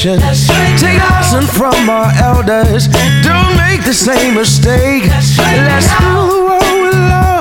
generation. Take a lesson from our elders. Don't make the same mistake. Let's rule the world with love.